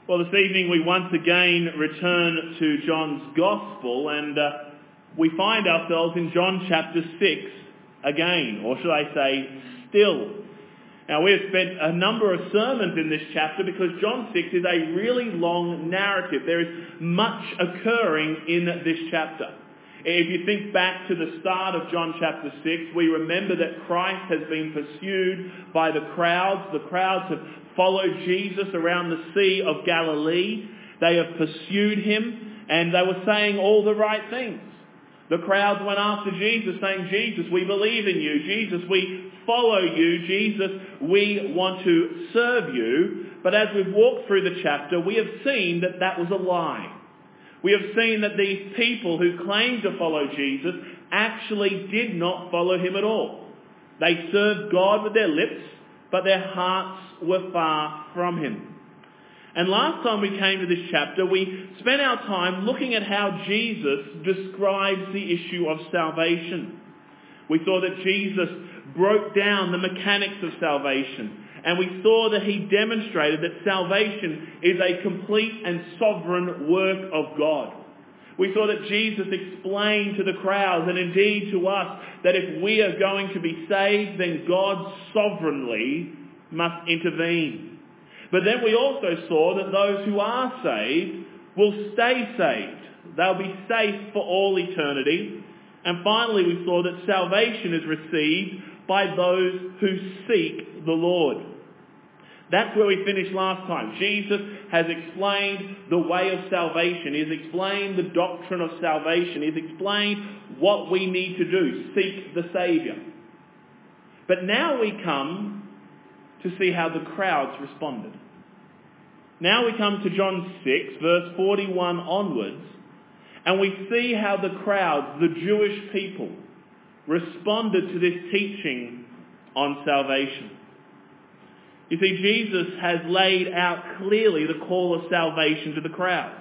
Well, this evening we once again return to John's Gospel, and we find ourselves in John chapter 6 again, or should I say, still. Now, we have spent a number of sermons in this chapter because John 6 is a really long narrative. There is much occurring in this chapter. If you think back to the start of John chapter 6, we remember that Christ has been pursued by the crowds. The crowds have followed Jesus around the Sea of Galilee. They have pursued him, and they were saying all the right things. The crowds went after Jesus, saying, Jesus, we believe in you. Jesus, we follow you. Jesus, we want to serve you. But as we've walked through the chapter, we have seen that that was a lie. We have seen that these people who claimed to follow Jesus actually did not follow him at all. They served God with their lips, but their hearts were far from him. And last time we came to this chapter, we spent our time looking at how Jesus describes the issue of salvation. We saw that Jesus broke down the mechanics of salvation, and we saw that he demonstrated that salvation is a complete and sovereign work of God. We saw that Jesus explained to the crowds, and indeed to us, that if we are going to be saved, then God sovereignly must intervene. But then we also saw that those who are saved will stay saved. They'll be safe for all eternity. And finally we saw that salvation is received by those who seek the Lord. That's where we finished last time. Jesus has explained the way of salvation. He has explained the doctrine of salvation. He has explained what we need to do, seek the Saviour. But now we come to see how the crowds responded. Now we come to John 6, verse 41 onwards, and we see how the crowds, the Jewish people, responded to this teaching on salvation. You see, Jesus has laid out clearly the call of salvation to the crowds.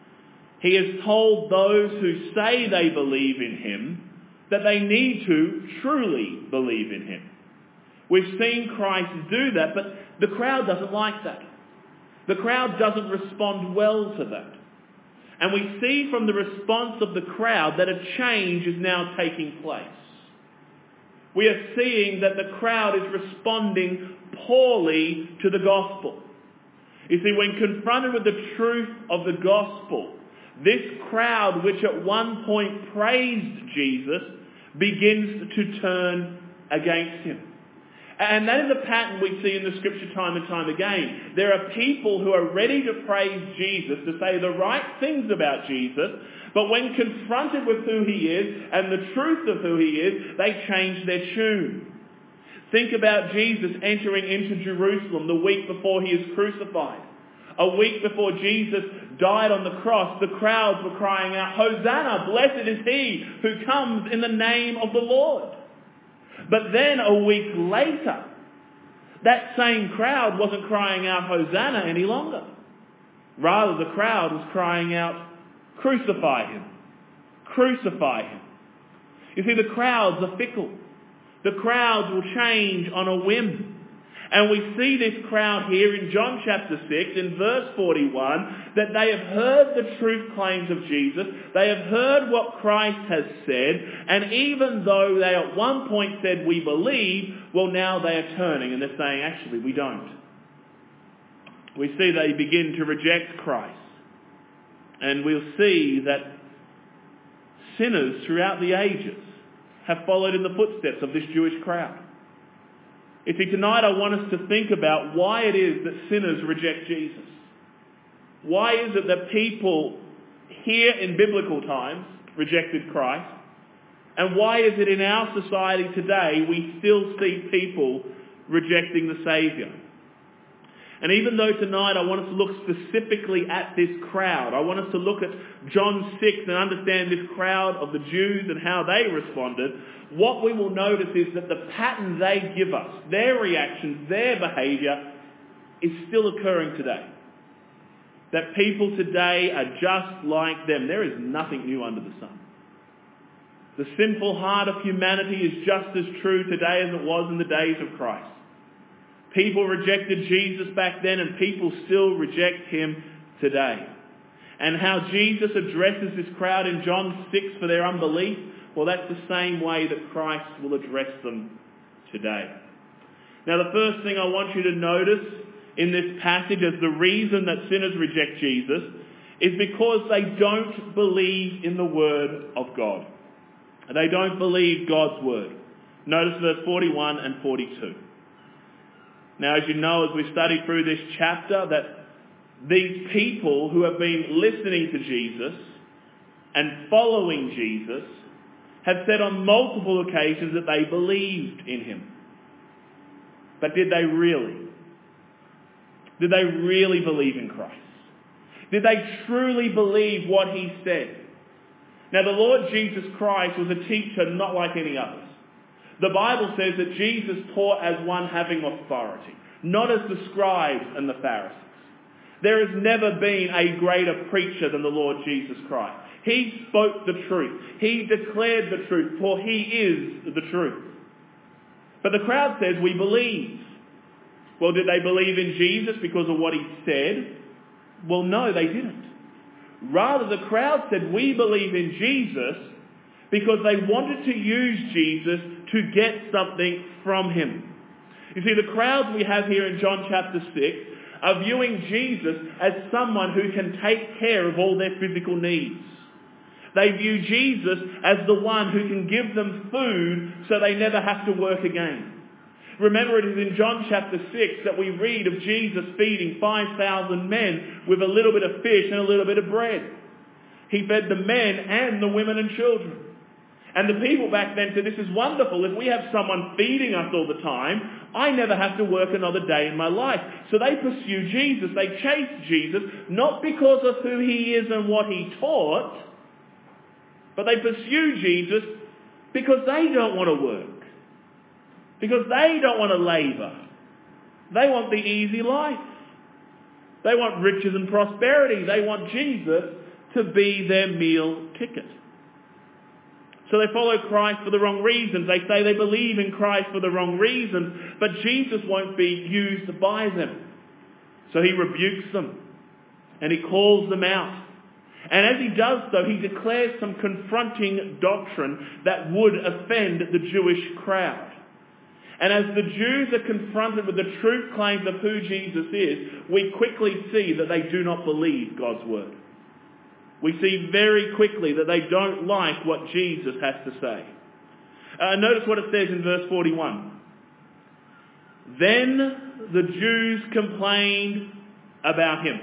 He has told those who say they believe in him that they need to truly believe in him. We've seen Christ do that, but the crowd doesn't like that. The crowd doesn't respond well to that. And we see from the response of the crowd that a change is now taking place. We are seeing that the crowd is responding poorly to the gospel. You see, when confronted with the truth of the gospel, this crowd, which at one point praised Jesus, begins to turn against him. And that is a pattern we see in the scripture time and time again. There are people who are ready to praise Jesus, to say the right things about Jesus, but when confronted with who he is and the truth of who he is, they change their tune. Think about Jesus entering into Jerusalem the week before he is crucified. A week before Jesus died on the cross, the crowds were crying out, Hosanna, blessed is he who comes in the name of the Lord. But then a week later, that same crowd wasn't crying out Hosanna any longer. Rather, the crowd was crying out, crucify him, crucify him. You see, the crowds are fickle. The crowds will change on a whim. And we see this crowd here in John chapter 6, in verse 41, that they have heard the truth claims of Jesus. They have heard what Christ has said. And even though they at one point said, we believe, well, now they are turning and they're saying, actually, we don't. We see they begin to reject Christ. And we'll see that sinners throughout the ages have followed in the footsteps of this Jewish crowd. You see, tonight I want us to think about why it is that sinners reject Jesus. Why is it that people here in biblical times rejected Christ? And why is it in our society today we still see people rejecting the Saviour? And even though tonight I want us to look specifically at this crowd, I want us to look at John 6 and understand this crowd of the Jews and how they responded, what we will notice is that the pattern they give us, their reactions, their behaviour, is still occurring today. That people today are just like them. There is nothing new under the sun. The sinful heart of humanity is just as true today as it was in the days of Christ. People rejected Jesus back then, and people still reject him today. And how Jesus addresses this crowd in John 6 for their unbelief, well, that's the same way that Christ will address them today. Now, the first thing I want you to notice in this passage as the reason that sinners reject Jesus is because they don't believe in the Word of God. They don't believe God's Word. Notice verse 41 and 42. Now, as you know, as we study through this chapter, that these people who have been listening to Jesus and following Jesus have said on multiple occasions that they believed in him. But did they really? Did they really believe in Christ? Did they truly believe what he said? Now, the Lord Jesus Christ was a teacher not like any others. The Bible says that Jesus taught as one having authority, not as the scribes and the Pharisees. There has never been a greater preacher than the Lord Jesus Christ. He spoke the truth. He declared the truth, for he is the truth. But the crowd says, we believe. Well, did they believe in Jesus because of what he said? Well, no, they didn't. Rather, the crowd said, we believe in Jesus because they wanted to use Jesus to get something from him. You see, the crowds we have here in John chapter 6 are viewing Jesus as someone who can take care of all their physical needs. They view Jesus as the one who can give them food so they never have to work again. Remember, it is in John chapter 6 that we read of Jesus feeding 5,000 men with a little bit of fish and a little bit of bread. He fed the men and the women and children. And the people back then said, this is wonderful. If we have someone feeding us all the time, I never have to work another day in my life. So they pursue Jesus. They chase Jesus, not because of who he is and what he taught, but they pursue Jesus because they don't want to work. Because they don't want to labour. They want the easy life. They want riches and prosperity. They want Jesus to be their meal ticket. So they follow Christ for the wrong reasons. They say they believe in Christ for the wrong reasons, but Jesus won't be used by them. So he rebukes them and he calls them out. And as he does so, he declares some confronting doctrine that would offend the Jewish crowd. And as the Jews are confronted with the truth claims of who Jesus is, we quickly see that they do not believe God's word. We see very quickly that they don't like what Jesus has to say. Notice what it says in verse 41. Then the Jews complained about him.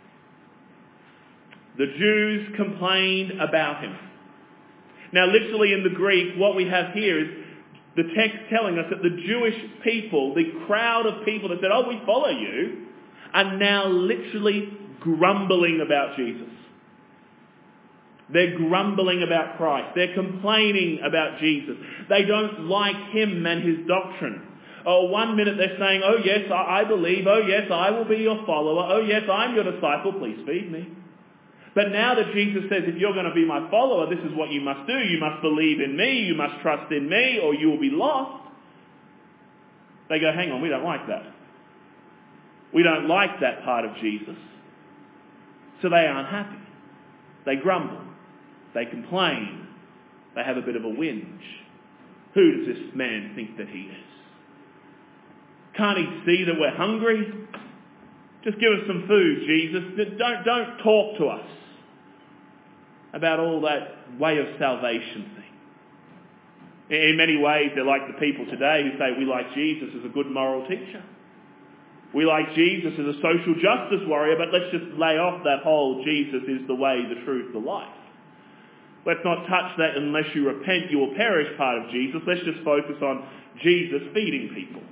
The Jews complained about him. Now, literally in the Greek, what we have here is the text telling us that the Jewish people, the crowd of people that said, oh, we follow you, are now literally grumbling about Jesus. They're grumbling about Christ. They're complaining about Jesus. They don't like him and his doctrine. Oh, 1 minute they're saying, oh yes, I believe. Oh yes, I will be your follower. Oh yes, I'm your disciple. Please feed me. But now that Jesus says, if you're going to be my follower, this is what you must do. You must believe in me. You must trust in me, or you will be lost. They go, hang on, we don't like that. We don't like that part of Jesus. So they aren't happy. They grumble. They complain. They have a bit of a whinge. Who does this man think that he is? Can't he see that we're hungry? Just give us some food, Jesus. Don't talk to us about all that way of salvation thing. In many ways, they're like the people today who say we like Jesus as a good moral teacher. We like Jesus as a social justice warrior, but let's just lay off that whole Jesus is the way, the truth, the life. Let's not touch that unless you repent, you will perish part of Jesus. Let's just focus on Jesus feeding people.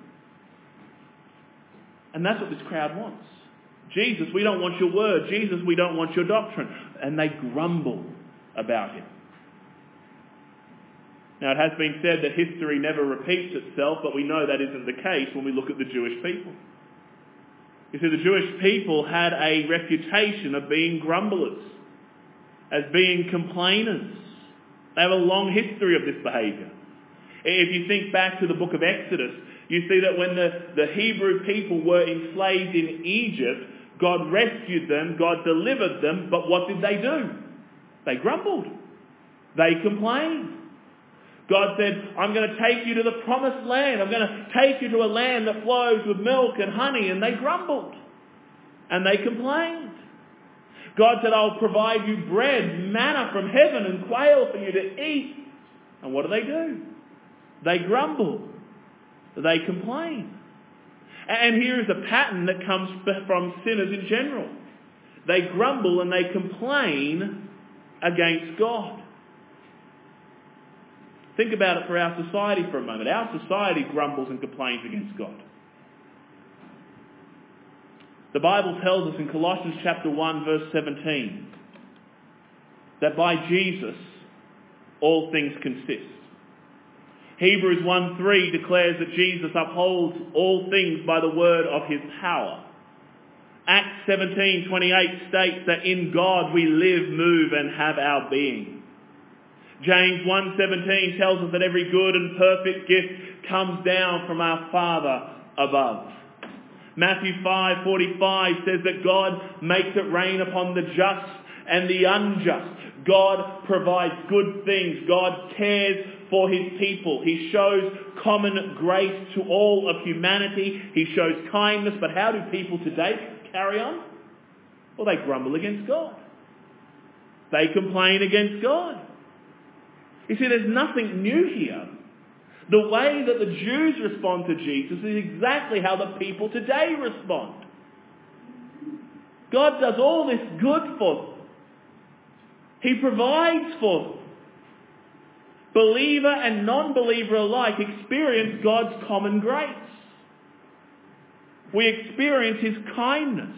And that's what this crowd wants. Jesus, we don't want your word. Jesus, we don't want your doctrine. And they grumble about him. Now, it has been said that history never repeats itself, but we know that isn't the case when we look at the Jewish people. You see, the Jewish people had a reputation of being grumblers, as being complainers. They have a long history of this behaviour. If you think back to the book of Exodus, You see that when the Hebrew people were enslaved in Egypt, God rescued them, God delivered them, but what did they do? They grumbled. They complained. God said, I'm going to take you to the promised land. I'm going to take you to a land that flows with milk and honey. And they grumbled. And they complained. God said, I'll provide you bread, manna from heaven and quail for you to eat. And what do? They grumble. They complain. And here is a pattern that comes from sinners in general. They grumble and they complain against God. Think about it for our society for a moment. Our society grumbles and complains against God. The Bible tells us in Colossians chapter 1 verse 17 that by Jesus all things consist. Hebrews 1:3 declares that Jesus upholds all things by the word of his power. Acts 17:28 states that in God we live, move and have our being. James 1:17 tells us that every good and perfect gift comes down from our Father above. Matthew 5:45 says that God makes it rain upon the just and the unjust. God provides good things. God cares for his people. He shows common grace to all of humanity. He shows kindness. But how do people today carry on? Well, they grumble against God. They complain against God. You see, there's nothing new here. The way that the Jews respond to Jesus is exactly how the people today respond. God does all this good for them. He provides for them. Believer and non-believer alike experience God's common grace. We experience his kindness.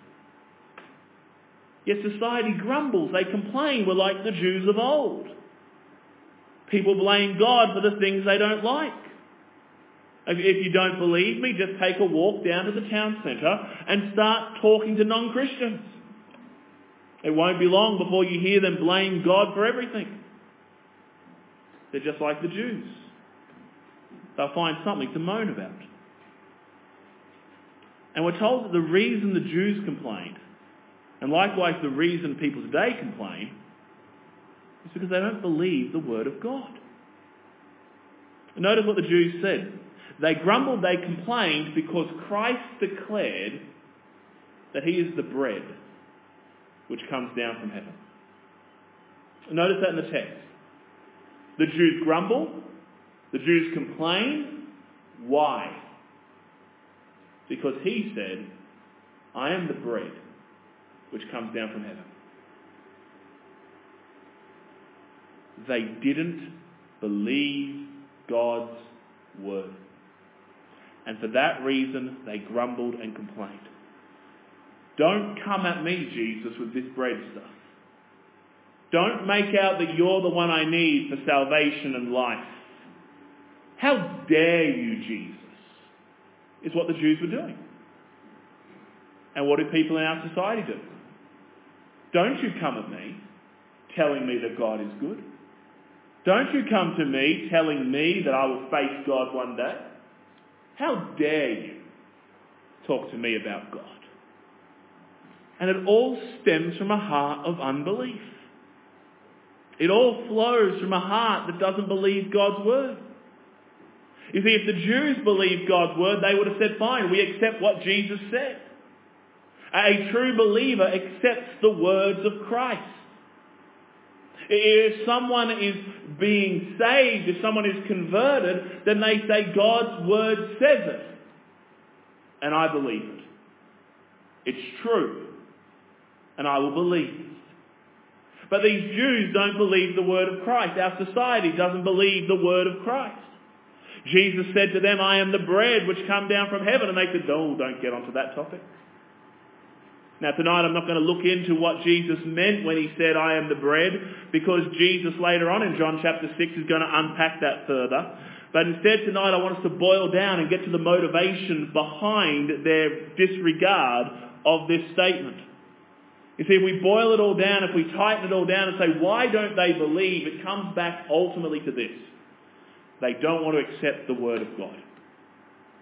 Yet society grumbles, they complain. We're like the Jews of old. People blame God for the things they don't like. If you don't believe me, just take a walk down to the town centre and start talking to non-Christians. It won't be long before you hear them blame God for everything. They're just like the Jews. They'll find something to moan about. And we're told that the reason the Jews complained, and likewise the reason people today complain, is because they don't believe the word of God. Notice what the Jews said. They grumbled, they complained because Christ declared that he is the bread which comes down from heaven. Notice that in the text. The Jews grumble, the Jews complain. Why? Because he said, I am the bread which comes down from heaven. They didn't believe God's word. And for that reason, they grumbled and complained. Don't come at me, Jesus, with this bread stuff. Don't make out that you're the one I need for salvation and life. How dare you, Jesus, is what the Jews were doing. And what do people in our society do? Don't you come at me telling me that God is good. Don't you come to me telling me that I will face God one day. How dare you talk to me about God? And it all stems from a heart of unbelief. It all flows from a heart that doesn't believe God's word. You see, if the Jews believed God's word, they would have said, fine, we accept what Jesus said. A true believer accepts the words of Christ. If someone is being saved, if someone is converted, then they say God's word says it. And I believe it. It's true. And I will believe it. But these Jews don't believe the word of Christ. Our society doesn't believe the word of Christ. Jesus said to them, I am the bread which come down from heaven. And they said, oh, don't get onto that topic. Now tonight I'm not going to look into what Jesus meant when he said, I am the bread, because Jesus later on in John chapter 6 is going to unpack that further. But instead tonight I want us to boil down and get to the motivation behind their disregard of this statement. You see, if we boil it all down, if we tighten it all down and say, why don't they believe? It comes back ultimately to this. They don't want to accept the word of God.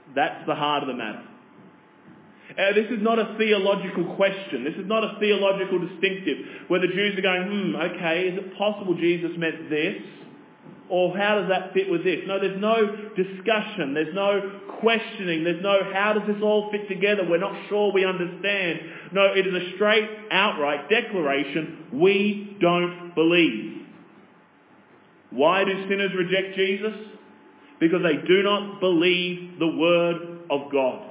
That's the heart of the matter. This is not a theological question. This is not a theological distinctive where the Jews are going, okay, is it possible Jesus meant this? Or how does that fit with this? No, there's no discussion. There's no questioning. There's no how does this all fit together? We're not sure we understand. No, it is a straight, outright declaration. We don't believe. Why do sinners reject Jesus? Because they do not believe the word of God.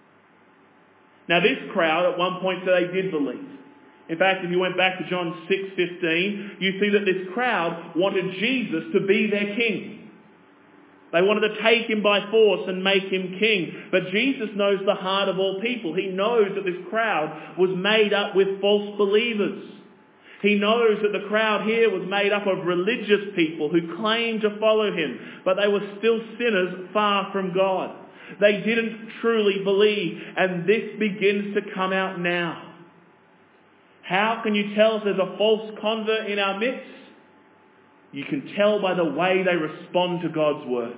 Now this crowd at one point said they did believe. In fact, if you went back to John 6:15, you see that this crowd wanted Jesus to be their king. They wanted to take him by force and make him king. But Jesus knows the heart of all people. He knows that this crowd was made up with false believers. He knows that the crowd here was made up of religious people who claimed to follow him, but they were still sinners far from God. They didn't truly believe, and this begins to come out now. How can you tell if there's a false convert in our midst? You can tell by the way they respond to God's word.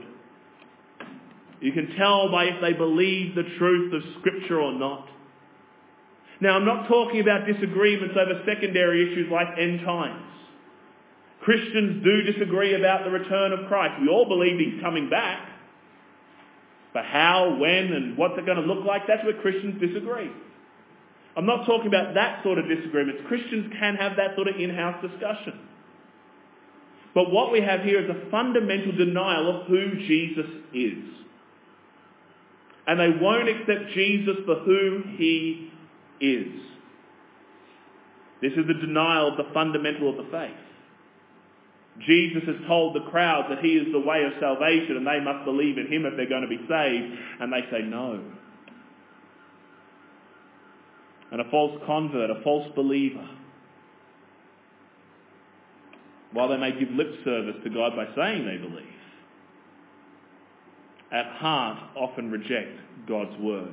You can tell by if they believe the truth of Scripture or not. Now, I'm not talking about disagreements over secondary issues like end times. Christians do disagree about the return of Christ. We all believe he's coming back. But how, when, and what's it going to look like, that's where Christians disagree. I'm not talking about that sort of disagreements. Christians can have that sort of in-house discussion. But what we have here is a fundamental denial of who Jesus is. And they won't accept Jesus for who he is. This is the denial of the fundamental of the faith. Jesus has told the crowd that he is the way of salvation and they must believe in him if they're going to be saved. And they say no. And a false convert, a false believer, while they may give lip service to God by saying they believe, at heart often reject God's word.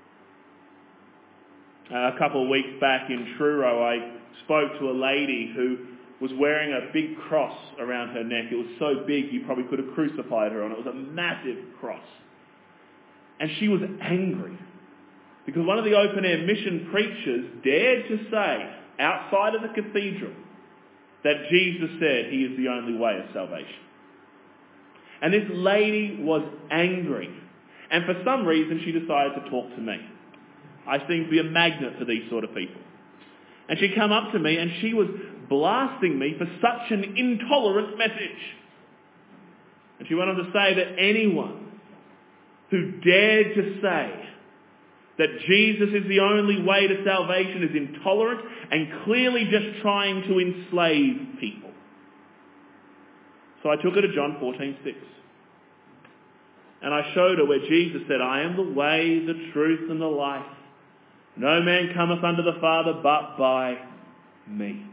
A couple of weeks back in Truro, I spoke to a lady who was wearing a big cross around her neck. It was so big you probably could have crucified her on it. It was a massive cross. And she was angry because one of the open-air mission preachers dared to say, outside of the cathedral, that Jesus said he is the only way of salvation. And this lady was angry. And for some reason, she decided to talk to me. I seem to be a magnet for these sort of people. And she came up to me and she was blasting me for such an intolerant message. And she went on to say that anyone who dared to say that Jesus is the only way to salvation is intolerant and clearly just trying to enslave people. So I took her to John 14:6. And I showed her where Jesus said, I am the way, the truth and the life. No man cometh unto the Father but by me.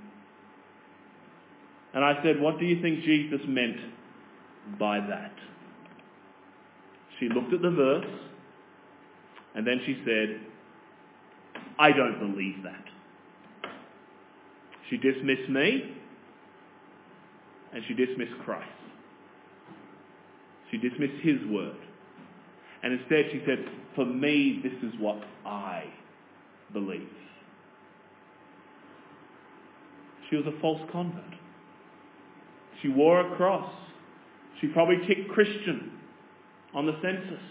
And I said, what do you think Jesus meant by that? She looked at the verse and then she said, I don't believe that. She dismissed me and she dismissed Christ. She dismissed his word. And instead she said, for me, this is what I believe. She was a false convert. She wore a cross. She probably ticked Christian on the census.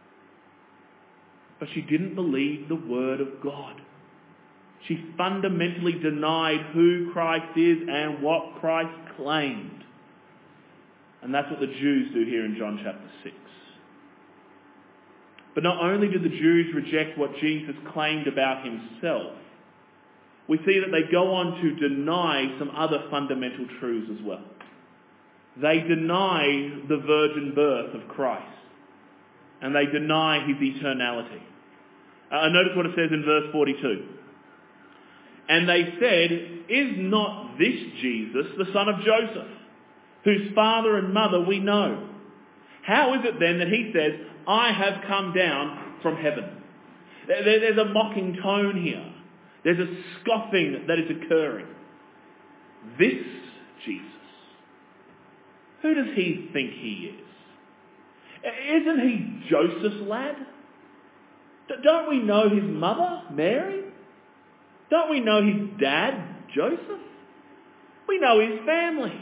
But she didn't believe the word of God. She fundamentally denied who Christ is and what Christ claimed. And that's what the Jews do here in John chapter 6. But not only did the Jews reject what Jesus claimed about himself, we see that they go on to deny some other fundamental truths as well. They deny the virgin birth of Christ. And they deny his eternality. Notice what it says in verse 42. And they said, is not this Jesus the son of Joseph, whose father and mother we know? How is it then that he says, I have come down from heaven? There's a mocking tone here. There's a scoffing that is occurring. This Jesus, who does he think he is? Isn't he Joseph's lad? Don't we know his mother, Mary? Don't we know his dad, Joseph? We know his family.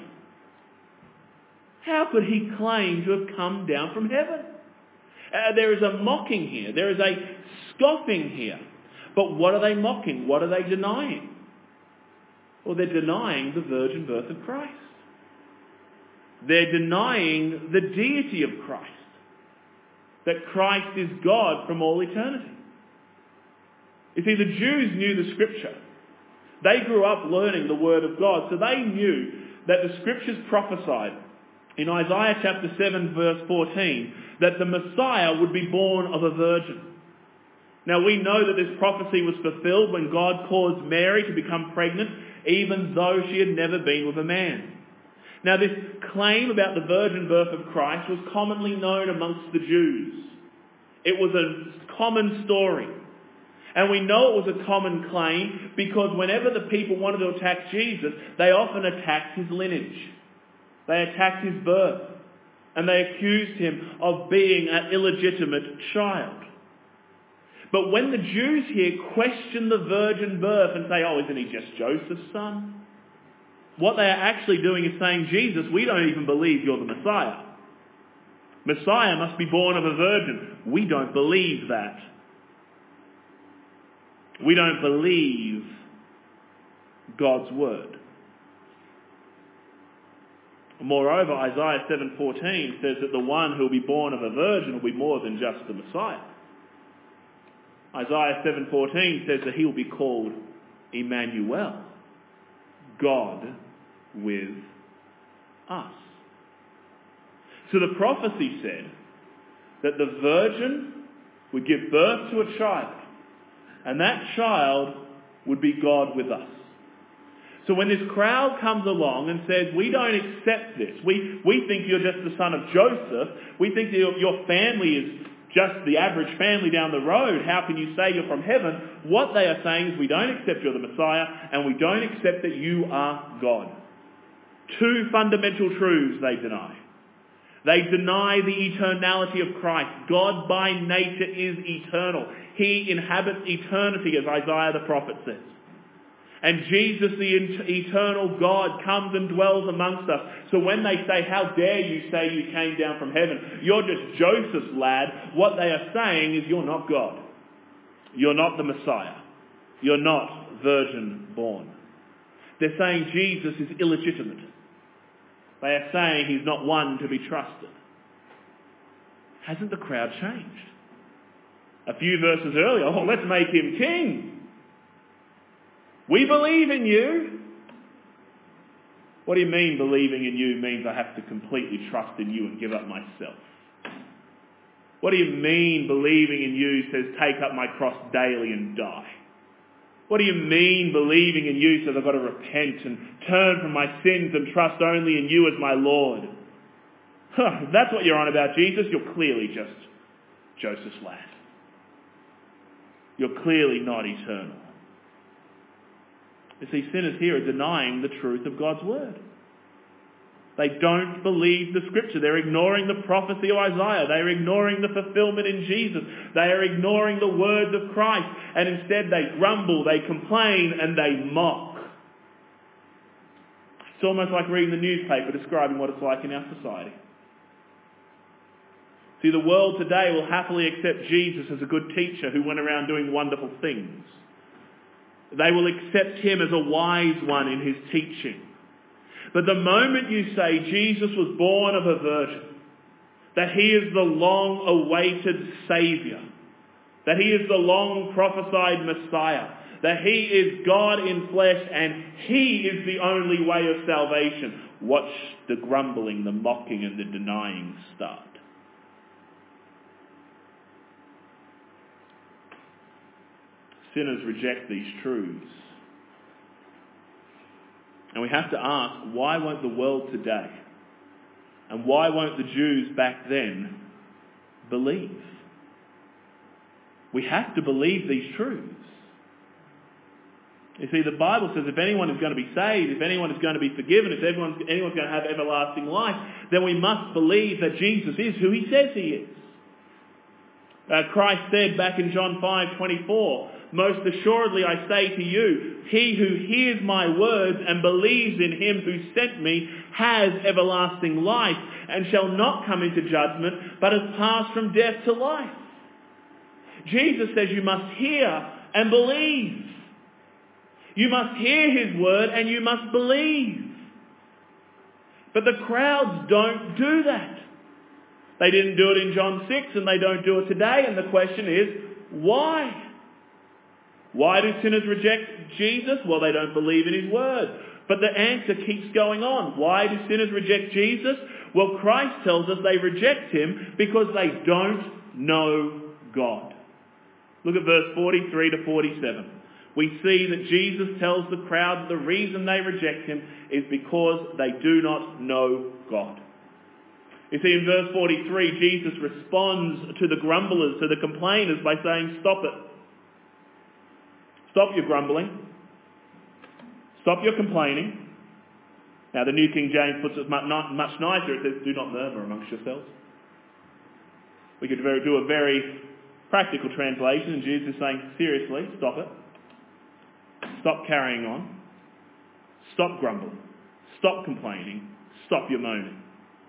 How could he claim to have come down from heaven? There is a mocking here. There is a scoffing here. But what are they mocking? What are they denying? Well, they're denying the virgin birth of Christ. They're denying the deity of Christ. That Christ is God from all eternity. You see, the Jews knew the Scripture. They grew up learning the Word of God, so they knew that the Scriptures prophesied in Isaiah chapter 7 verse 14 that the Messiah would be born of a virgin. Now we know that this prophecy was fulfilled when God caused Mary to become pregnant, even though she had never been with a man. Now this claim about the virgin birth of Christ was commonly known amongst the Jews. It was a common story. And we know it was a common claim because whenever the people wanted to attack Jesus, they often attacked his lineage. They attacked his birth. And they accused him of being an illegitimate child. But when the Jews here question the virgin birth and say, oh, isn't he just Joseph's son? What they are actually doing is saying, Jesus, we don't even believe you're the Messiah. Messiah must be born of a virgin. We don't believe that. We don't believe God's word. Moreover, Isaiah 7:14 says that the one who will be born of a virgin will be more than just the Messiah. Isaiah 7:14 says that he will be called Emmanuel, God with us. So the prophecy said that the virgin would give birth to a child, and that child would be God with us. So when this crowd comes along and says, we don't accept this, we think you're just the son of Joseph, we think that your family is just the average family down the road, how can you say you're from heaven? What they are saying is we don't accept you're the Messiah, and we don't accept that you are God. Two fundamental truths they deny. They deny the eternality of Christ. God by nature is eternal. He inhabits eternity, as Isaiah the prophet says. And Jesus, the eternal God, comes and dwells amongst us. So when they say, how dare you say you came down from heaven? You're just Joseph's lad. What they are saying is you're not God. You're not the Messiah. You're not virgin born. They're saying Jesus is illegitimate. They are saying he's not one to be trusted. Hasn't the crowd changed? A few verses earlier, oh, let's make him king. We believe in you. What do you mean believing in you means I have to completely trust in you and give up myself? What do you mean believing in you says take up my cross daily and die? What do you mean believing in you says I've got to repent and turn from my sins and trust only in you as my Lord? If that's what you're on about, Jesus, you're clearly just Joseph's lad. You're clearly not eternal. You see, sinners here are denying the truth of God's word. They don't believe the scripture. They're ignoring the prophecy of Isaiah. They're ignoring the fulfillment in Jesus. They are ignoring the words of Christ. And instead they grumble, they complain, and they mock. It's almost like reading the newspaper describing what it's like in our society. See, the world today will happily accept Jesus as a good teacher who went around doing wonderful things. They will accept him as a wise one in his teaching. But the moment you say Jesus was born of a virgin, that he is the long-awaited Saviour, that he is the long-prophesied Messiah, that he is God in flesh and he is the only way of salvation, watch the grumbling, the mocking and the denying start. Sinners reject these truths. And we have to ask, why won't the world today, and why won't the Jews back then, believe? We have to believe these truths. You see, the Bible says if anyone is going to be saved, if anyone is going to be forgiven, if anyone's going to have everlasting life, then we must believe that Jesus is who he says he is. Christ said back in John 5:24, "Most assuredly I say to you, he who hears my words and believes in him who sent me has everlasting life and shall not come into judgment, but has passed from death to life." Jesus says you must hear and believe. You must hear his word and you must believe. But the crowds don't do that. They didn't do it in John 6 and they don't do it today. And the question is, why? Why do sinners reject Jesus? Well, they don't believe in his word. But the answer keeps going on. Why do sinners reject Jesus? Well, Christ tells us they reject him because they don't know God. Look at verse 43 to 47. We see that Jesus tells the crowd that the reason they reject him is because they do not know God. You see, in verse 43, Jesus responds to the grumblers, to the complainers, by saying, "Stop it. Stop your grumbling. Stop your complaining." Now, the New King James puts it much nicer. It says, "Do not murmur amongst yourselves." We could do a very practical translation, and Jesus is saying, seriously, stop it. Stop carrying on. Stop grumbling. Stop complaining. Stop your moaning.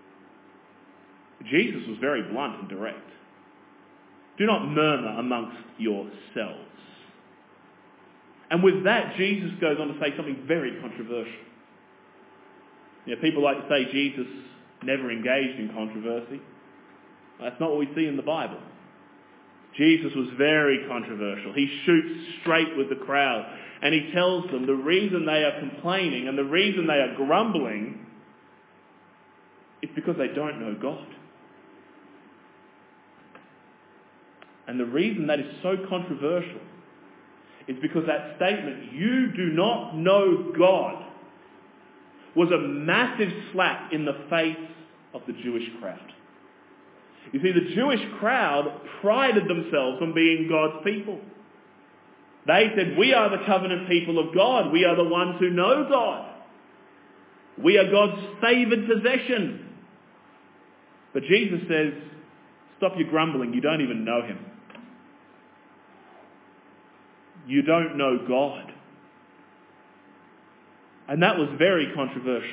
Jesus was very blunt and direct. Do not murmur amongst yourselves. And with that, Jesus goes on to say something very controversial. People like to say Jesus never engaged in controversy. That's not what we see in the Bible. Jesus was very controversial. He shoots straight with the crowd. And he tells them the reason they are complaining and the reason they are grumbling is because they don't know God. And the reason that is so controversial is because that statement, "You do not know God," was a massive slap in the face of the Jewish crowd. You see, the Jewish crowd prided themselves on being God's people. They said, "We are the covenant people of God. We are the ones who know God. We are God's favoured possession." But Jesus says, stop your grumbling. You don't even know him. You don't know God. And that was very controversial.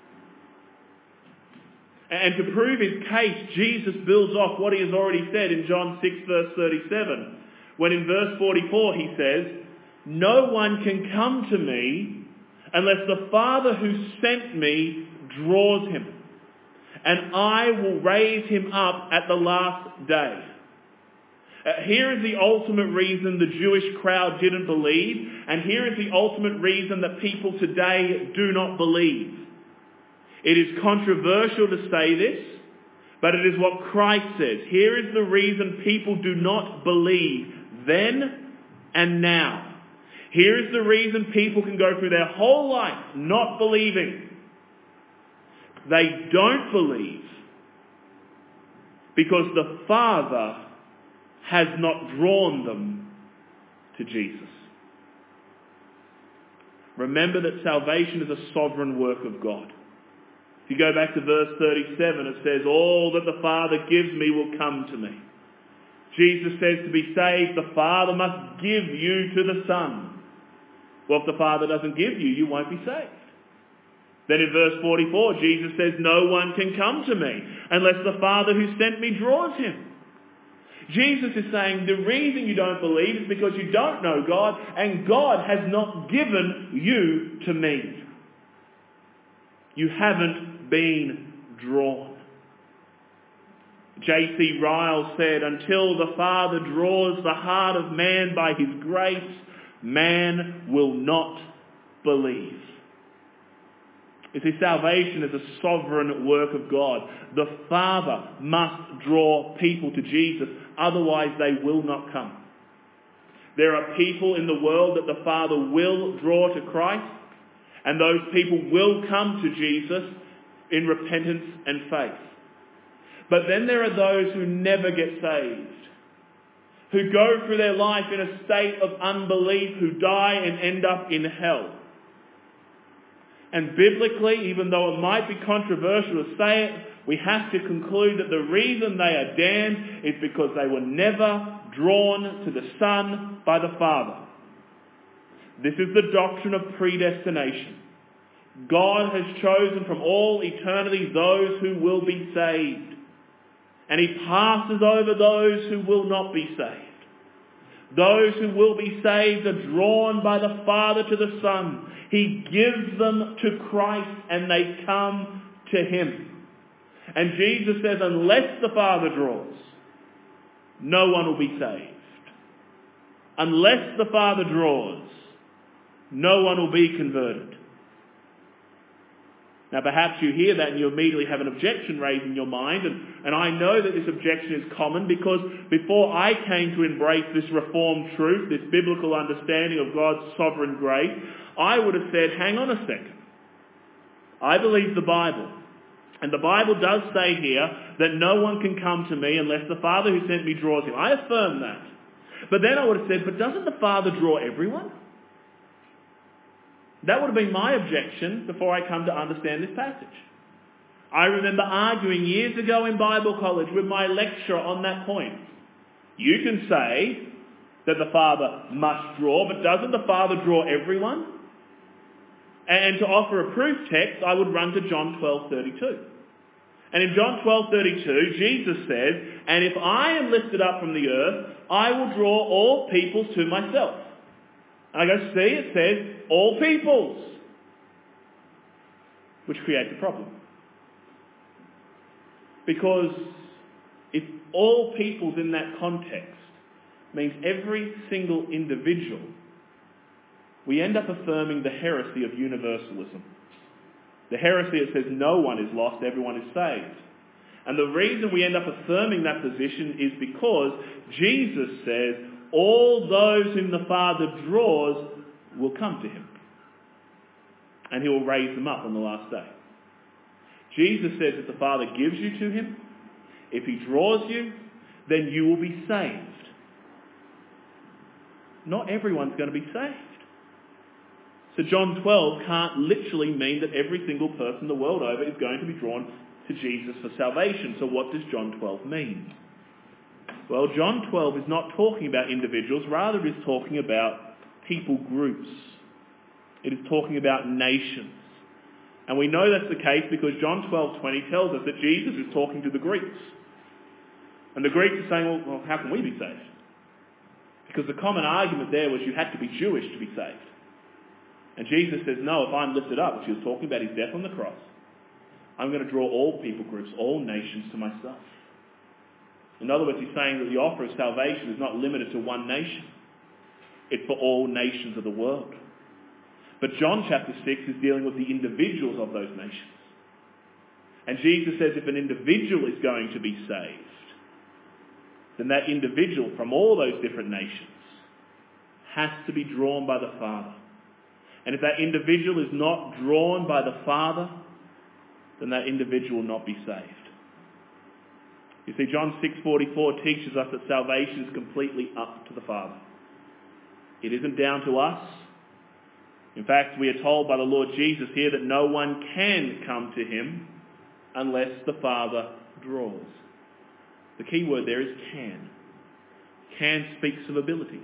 And to prove his case, Jesus builds off what he has already said in John 6 verse 37. When in verse 44 he says, "No one can come to me unless the Father who sent me draws him. And I will raise him up at the last day." Here is the ultimate reason the Jewish crowd didn't believe. And here is the ultimate reason that people today do not believe. It is controversial to say this, but it is what Christ says. Here is the reason people do not believe then and now. Here is the reason people can go through their whole life not believing. They don't believe because the Father has not drawn them to Jesus. Remember that salvation is a sovereign work of God. If you go back to verse 37, it says, "All that the Father gives me will come to me." Jesus says to be saved, the Father must give you to the Son. Well, if the Father doesn't give you, you won't be saved. Then in verse 44, Jesus says, "No one can come to me unless the Father who sent me draws him." Jesus is saying the reason you don't believe is because you don't know God, and God has not given you to me. You haven't been drawn. J.C. Ryle said, "Until the Father draws the heart of man by his grace, man will not believe." You see, salvation is a sovereign work of God. The Father must draw people to Jesus, otherwise they will not come. There are people in the world that the Father will draw to Christ, and those people will come to Jesus in repentance and faith. But then there are those who never get saved, who go through their life in a state of unbelief, who die and end up in hell. And biblically, even though it might be controversial to say it, we have to conclude that the reason they are damned is because they were never drawn to the Son by the Father. This is the doctrine of predestination. God has chosen from all eternity those who will be saved, and he passes over those who will not be saved. Those who will be saved are drawn by the Father to the Son. He gives them to Christ and they come to him. And Jesus says, unless the Father draws, no one will be saved. Unless the Father draws, no one will be converted. Now perhaps you hear that and you immediately have an objection raised in your mind, and I know that this objection is common because before I came to embrace this reformed truth, this biblical understanding of God's sovereign grace, I would have said, hang on a second. I believe the Bible. And the Bible does say here that no one can come to me unless the Father who sent me draws him. I affirm that. But then I would have said, but doesn't the Father draw everyone? That would have been my objection before I come to understand this passage. I remember arguing years ago in Bible college with my lecturer on that point. You can say that the Father must draw, but doesn't the Father draw everyone? And to offer a proof text, I would run to John 12:32. And in John 12:32, Jesus says, and if I am lifted up from the earth, I will draw all peoples to myself. And I go, see, it says, all peoples. Which creates a problem. Because if all peoples in that context means every single individual, we end up affirming the heresy of universalism. The heresy that says no one is lost, everyone is saved. And the reason we end up affirming that position is because Jesus says all those whom the Father draws will come to him. And he will raise them up on the last day. Jesus says if the Father gives you to him, if he draws you, then you will be saved. Not everyone's going to be saved. So John 12 can't literally mean that every single person the world over is going to be drawn to Jesus for salvation. So what does John 12 mean? Well, John 12 is not talking about individuals, rather it is talking about people groups. It is talking about nations. And we know that's the case because John 12:20 tells us that Jesus is talking to the Greeks. And the Greeks are saying, well, how can we be saved? Because the common argument there was you had to be Jewish to be saved. And Jesus says, no, if I'm lifted up, which he was talking about his death on the cross, I'm going to draw all people groups, all nations to myself. In other words, he's saying that the offer of salvation is not limited to one nation. It's for all nations of the world. But John chapter 6 is dealing with the individuals of those nations. And Jesus says if an individual is going to be saved, then that individual from all those different nations has to be drawn by the Father. And if that individual is not drawn by the Father, then that individual will not be saved. You see, John 6:44 teaches us that salvation is completely up to the Father. It isn't down to us. In fact, we are told by the Lord Jesus here that no one can come to him unless the Father draws. The key word there is can. Can speaks of ability.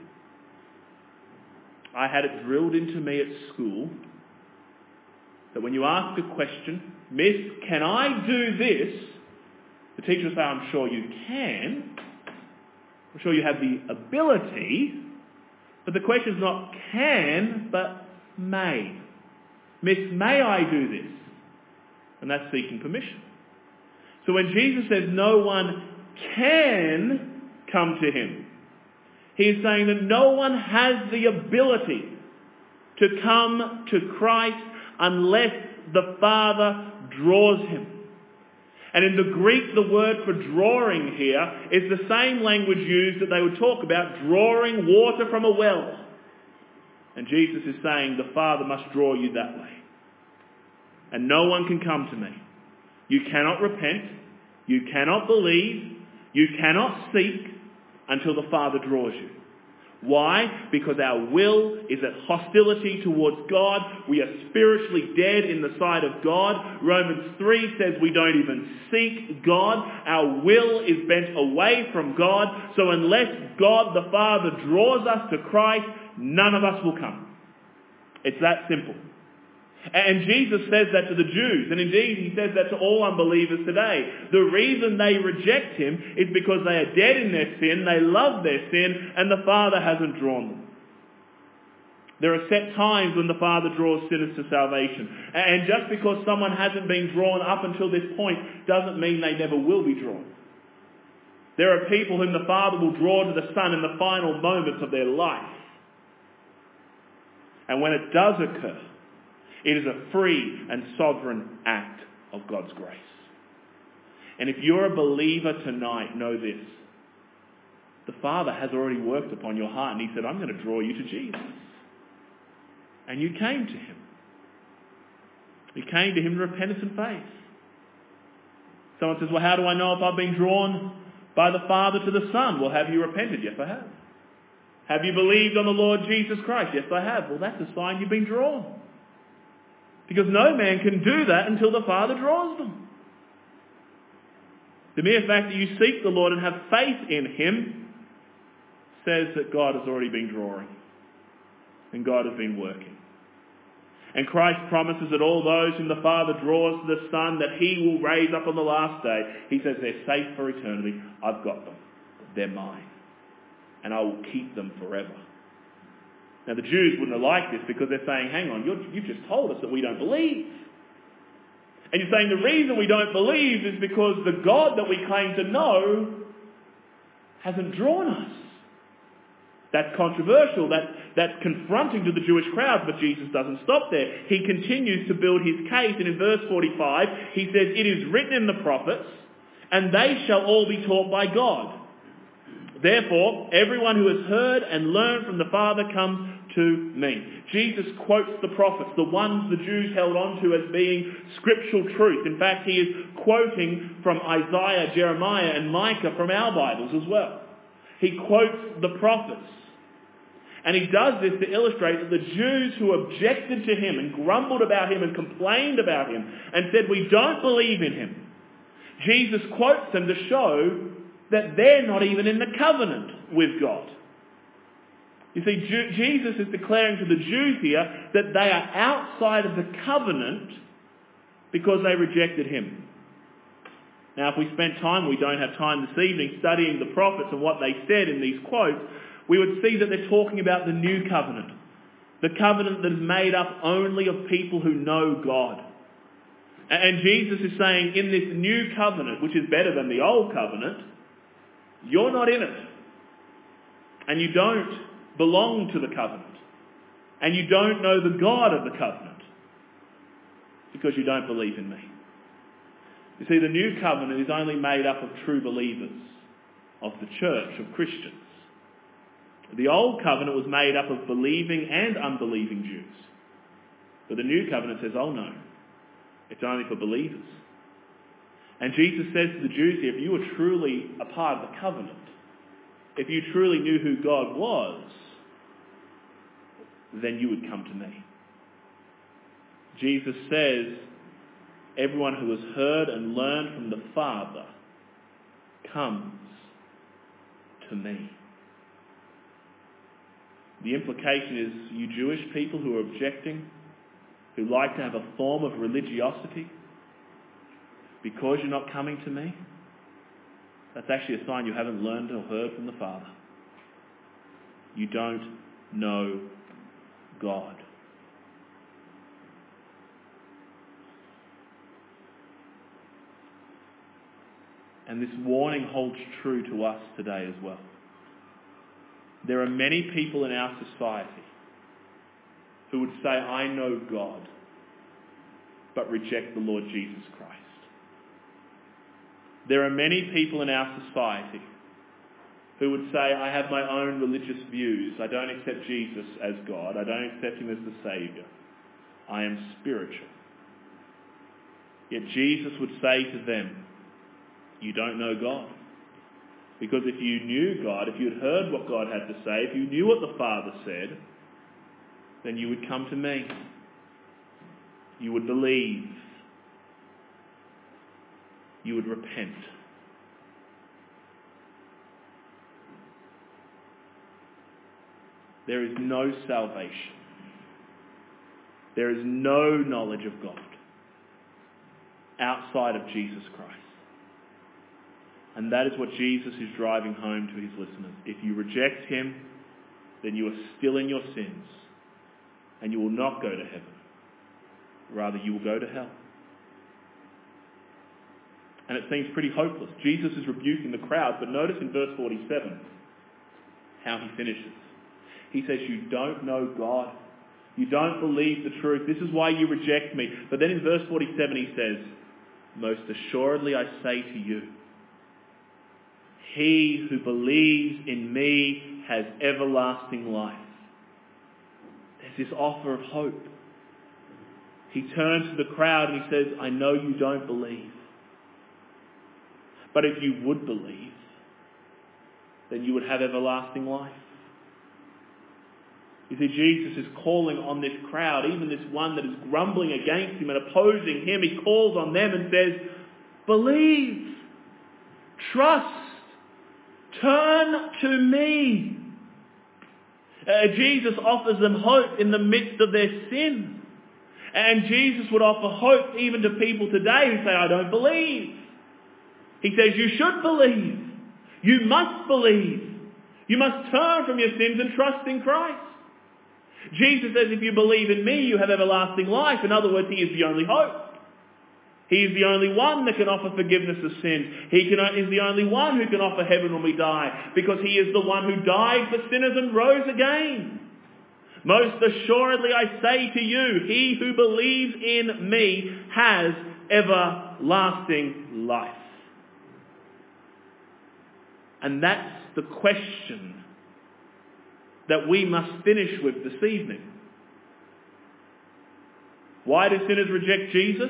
I had it drilled into me at school that when you ask a question, Miss, can I do this? The teacher will say, I'm sure you can. I'm sure you have the ability. But the question is not can, but may. Miss, may I do this? And that's seeking permission. So when Jesus says no one can come to him, he is saying that no one has the ability to come to Christ unless the Father draws him. And in the Greek, the word for drawing here is the same language used that they would talk about drawing water from a well. And Jesus is saying the Father must draw you that way. And no one can come to me. You cannot repent. You cannot believe. You cannot seek until the Father draws you. Why? Because our will is at hostility towards God. We are spiritually dead in the sight of God. Romans 3 says we don't even seek God. Our will is bent away from God. So unless God the Father draws us to Christ, none of us will come. It's that simple. And Jesus says that to the Jews, and indeed he says that to all unbelievers today. The reason they reject him is because they are dead in their sin, they love their sin, and the Father hasn't drawn them. There are set times when the Father draws sinners to salvation. And just because someone hasn't been drawn up until this point doesn't mean they never will be drawn. There are people whom the Father will draw to the Son in the final moments of their life. And when it does occur, it is a free and sovereign act of God's grace. And if you're a believer tonight, know this. The Father has already worked upon your heart and he said, I'm going to draw you to Jesus. And you came to him. You came to him in repentance and faith. Someone says, well, how do I know if I've been drawn by the Father to the Son? Well, have you repented? Yes, I have. Have you believed on the Lord Jesus Christ? Yes, I have. Well, that's a sign you've been drawn. Because no man can do that until the Father draws them. The mere fact that you seek the Lord and have faith in him says that God has already been drawing. And God has been working. And Christ promises that all those whom the Father draws to the Son, that he will raise up on the last day. He says they're safe for eternity. I've got them. They're mine. And I will keep them forever. Now the Jews wouldn't have liked this because they're saying, hang on, you've just told us that we don't believe. And you're saying the reason we don't believe is because the God that we claim to know hasn't drawn us. That's controversial. That's confronting to the Jewish crowd, but Jesus doesn't stop there. He continues to build his case, and in verse 45 he says, it is written in the prophets, and they shall all be taught by God. Therefore, everyone who has heard and learned from the Father comes to me. Jesus quotes the prophets, the ones the Jews held on to as being scriptural truth. In fact, he is quoting from Isaiah, Jeremiah and Micah from our Bibles as well. He quotes the prophets. And he does this to illustrate that the Jews who objected to him and grumbled about him and complained about him and said, we don't believe in him, Jesus quotes them to show that they're not even in the covenant with God. You see, Jesus is declaring to the Jews here that they are outside of the covenant because they rejected him. Now, if we spent time, we don't have time this evening, studying the prophets and what they said in these quotes, we would see that they're talking about the new covenant. The covenant that is made up only of people who know God. And Jesus is saying in this new covenant, which is better than the old covenant, you're not in it. And you don't belong to the covenant. And you don't know the God of the covenant. Because you don't believe in me. You see, the new covenant is only made up of true believers, of the church, of Christians. The old covenant was made up of believing and unbelieving Jews. But the new covenant says, oh no, it's only for believers. And Jesus says to the Jews here, if you were truly a part of the covenant, if you truly knew who God was, then you would come to me. Jesus says, everyone who has heard and learned from the Father comes to me. The implication is, you Jewish people who are objecting, who like to have a form of religiosity, because you're not coming to me, that's actually a sign you haven't learned or heard from the Father. You don't know God. And this warning holds true to us today as well. There are many people in our society who would say, I know God, but reject the Lord Jesus Christ. There are many people in our society who would say, I have my own religious views. I don't accept Jesus as God. I don't accept him as the Saviour. I am spiritual. Yet Jesus would say to them, you don't know God. Because if you knew God, if you had heard what God had to say, if you knew what the Father said, then you would come to me. You would believe. You would repent. There is no salvation. There is no knowledge of God outside of Jesus Christ. And that is what Jesus is driving home to his listeners. If you reject him, then you are still in your sins, and you will not go to heaven. Rather, you will go to hell. And it seems pretty hopeless. Jesus is rebuking the crowd, but notice in verse 47 how he finishes. He says, you don't know God. You don't believe the truth. This is why you reject me. But then in verse 47 he says, most assuredly I say to you, he who believes in me has everlasting life. There's this offer of hope. He turns to the crowd and he says, I know you don't believe. But if you would believe, then you would have everlasting life. You see, Jesus is calling on this crowd, even this one that is grumbling against him and opposing him. He calls on them and says, believe, trust, turn to me. Jesus offers them hope in the midst of their sin. And Jesus would offer hope even to people today who say, I don't believe. He says, you should believe. You must believe. You must turn from your sins and trust in Christ. Jesus says, if you believe in me, you have everlasting life. In other words, he is the only hope. He is the only one that can offer forgiveness of sins. He is the only one who can offer heaven when we die, because he is the one who died for sinners and rose again. Most assuredly I say to you, he who believes in me has everlasting life. And that's the question that we must finish with this evening. Why do sinners reject Jesus?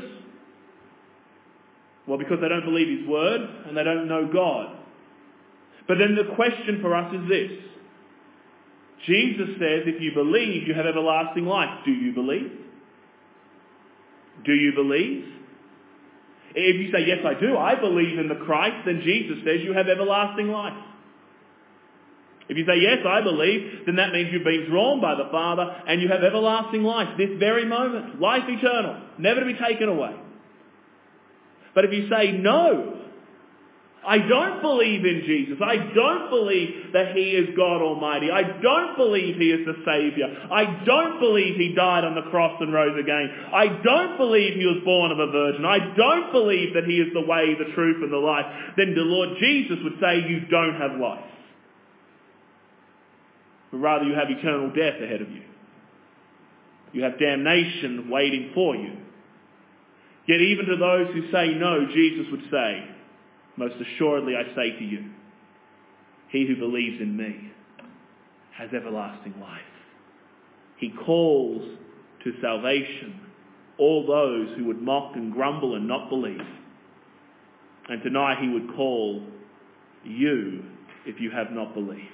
Well, because they don't believe his word and they don't know God. But then the question for us is this. Jesus says, if you believe, you have everlasting life. Do you believe? Do you believe? If you say, yes, I do, I believe in the Christ, then Jesus says you have everlasting life. If you say, yes, I believe, then that means you've been drawn by the Father and you have everlasting life, this very moment, life eternal, never to be taken away. But if you say, no, I don't believe in Jesus. I don't believe that he is God Almighty. I don't believe he is the Saviour. I don't believe he died on the cross and rose again. I don't believe he was born of a virgin. I don't believe that he is the way, the truth and the life. Then the Lord Jesus would say you don't have life. But rather you have eternal death ahead of you. You have damnation waiting for you. Yet even to those who say no, Jesus would say, most assuredly I say to you, he who believes in me has everlasting life. He calls to salvation all those who would mock and grumble and not believe. And tonight he would call you if you have not believed.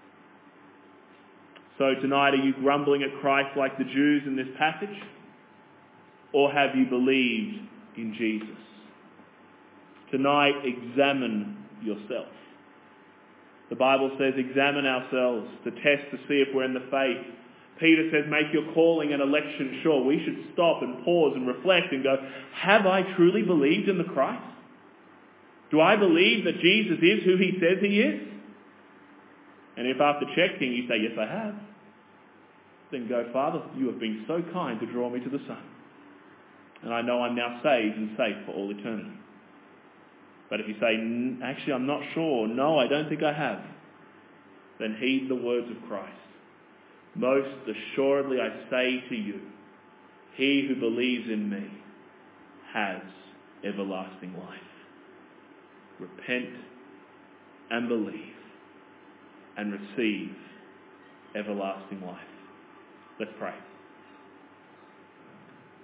So tonight, are you grumbling at Christ like the Jews in this passage? Or have you believed in Jesus? Tonight, examine yourself. The Bible says, examine ourselves to test to see if we're in the faith. Peter says, make your calling and election sure. We should stop and pause and reflect and go, have I truly believed in the Christ? Do I believe that Jesus is who he says he is? And if after checking you say, yes, I have, then go, Father, you have been so kind to draw me to the Son. And I know I'm now saved and safe for all eternity. But if you say, actually, I'm not sure, no, I don't think I have, then heed the words of Christ. Most assuredly I say to you, he who believes in me has everlasting life. Repent and believe and receive everlasting life. Let's pray.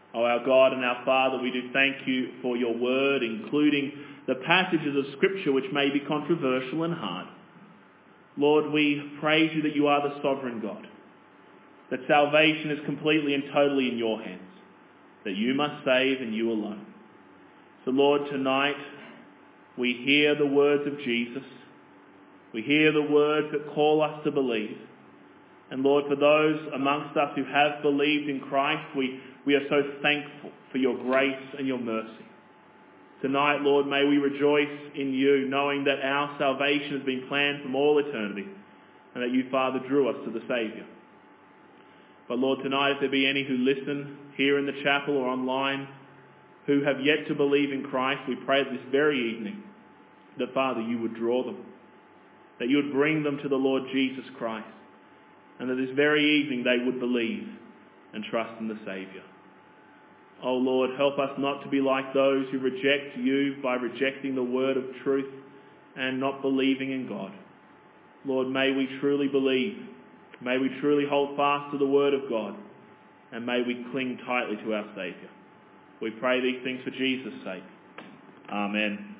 O our God and our Father, we do thank you for your word, including the passages of Scripture which may be controversial and hard. Lord, we praise you that you are the sovereign God, that salvation is completely and totally in your hands, that you must save and you alone. So Lord, tonight we hear the words of Jesus. We hear the words that call us to believe. And Lord, for those amongst us who have believed in Christ, we are so thankful for your grace and your mercy. Tonight, Lord, may we rejoice in you, knowing that our salvation has been planned from all eternity, and that you, Father, drew us to the Saviour. But Lord, tonight, if there be any who listen here in the chapel or online who have yet to believe in Christ, we pray this very evening that, Father, you would draw them, that you would bring them to the Lord Jesus Christ, and that this very evening they would believe and trust in the Saviour. Oh Lord, help us not to be like those who reject you by rejecting the word of truth and not believing in God. Lord, may we truly believe. May we truly hold fast to the word of God, and may we cling tightly to our Saviour. We pray these things for Jesus' sake. Amen.